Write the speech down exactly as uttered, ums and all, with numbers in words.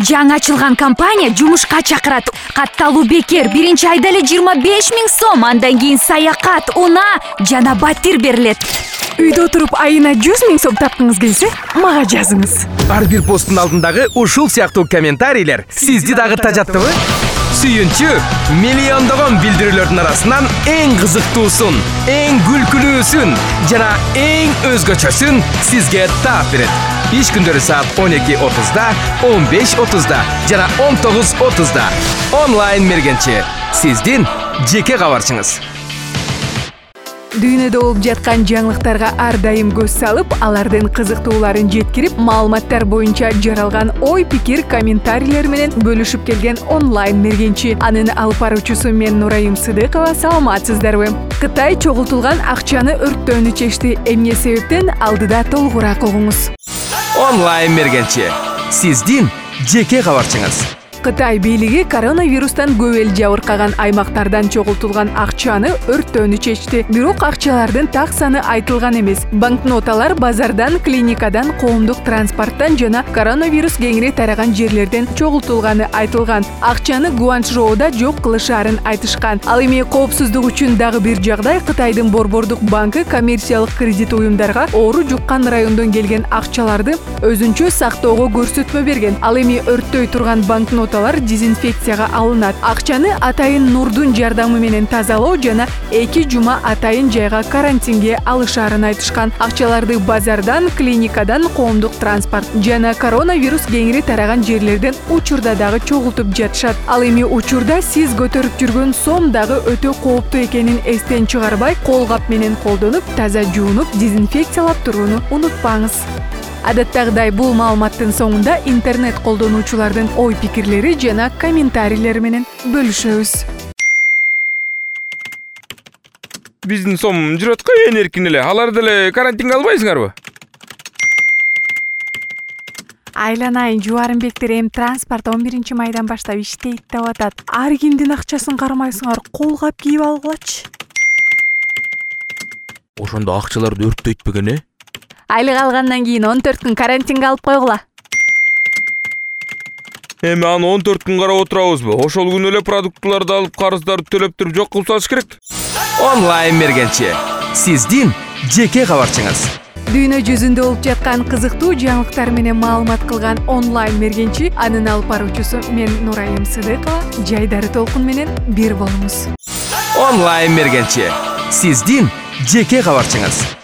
Жаңы ачылган компания жумушка чакырат. Катталуу бекер, биринчи айда эле жыйырма беш миң сом, андан кийин саякат, унаа жана батир берилет. Үйдө отуруп айына жүз миң сом тапкыңыз келсе, мага жазыңыз. Ар бир посттун алдындагы ушул сыяктуу комментарийлер сизди дагы тажаттыбы? Сүйүнчү, миллиондогон билдирүүлөрдүн арасынан эң кызыктуусун, эң күлкүлүүсүн жана эң өзгөчөсүн сизге таап берет. Иш күндөрү саат он эки отузда, он беш отузда жана он тогуз отузда. Онлайн мергенчи. Сиздин жеке кабарчыңыз. Дүйнөдө болуп жаткан жаңылыктарга ар дайым көз салып, алардын кызыктууларын жеткирип, маалыматтар боюнча жаралган ой, пикир, комментарийлер менен бөлүшүп келген онлайн мергенчи. Анын алып баруучусу мен Нурайым Сыдыкова. Саламатсыздарбы? Кытай чогултулган акчаны өрттөөнү чечти. Эмне себептен алдыда толугураак угуңуз. Онлайн мергенчи. Сиздин жеке кабарчыңыз. Кытай бийлиги коронавирустан көп эл жабыркаган аймактардан чогултулган акчаны өрттөөнү чечти. Бирок акчалардын так саны айтылган эмес. Банкноталар базардан, клиникадан, коомдук транспорттан жана коронавирус кеңири тараган жерлерден чогултулганы айтылган. Акчаны Гуанчжоуда жок кылышаарын айтышкан. Ал эми коопсуздук үчүн дагы бир жагдай, Кытайдын борбордук банкы коммерциялык кредит уюмдарга оору жуккан райондон келген акчаларды өзүнчө сактоого көрсөтмө берген. Ал эми өрттөй турган банкнот дезинфекцияга алынат. Акчаны атайын нурдун жардамы менен тазалоо жана эки жума атайын жайга карантинге алышаарын айтышкан. Акчаларды базардан, клиникадан, коомдук транспорт жана коронавирус кеңири тараган жерлерден учурда дагы чогултуп жатышат. Ал эми учурда сиз көтөрүп жүргөн сом дагы өтө кооптуу экенин эстен чыгарбай, кол кап менен колдонуп, таза жуунуп, дезинфекциялап турууну унутпаңыз. Адаттагыдай бул маалыматтын соңунда интернет колдонуучулардын ой пикирлери жана комментарийлери менен бөлүшөбүз. Биздин сом жүрөт го ээн эркин эле. Алар деле карантинге албайсыңарбы? Айланайын, Жубарымбектер эми транспорт он биринчи майдан баштап иштейт деп атат. Ар кимдин акчасын кармайсыңар, кол кап кийип алгылачы. Ошондо акчаларды өрттөйтпөгөн э? Айлык алгандан кийин он төрт күн карантинге алып койгула. Эми аны он төрт күн карап отурабызбы? Ошол күнү эле продуктуларды алып, карыздарды төлөп туруп жок кылып салыш керек. Онлайн мергенчи. Сиздин жеке кабарчыңыз. Дүйнө жүзүндө болуп жаткан кызыктуу жаңылыктар менен маалымат кылган онлайн мергенчи, анын алып баруучусу мен Нурайым Сыдыкова. Жайдары толкун менен бир болуңуз. Онлайн мергенчи. Сиздин жеке кабарчыңыз.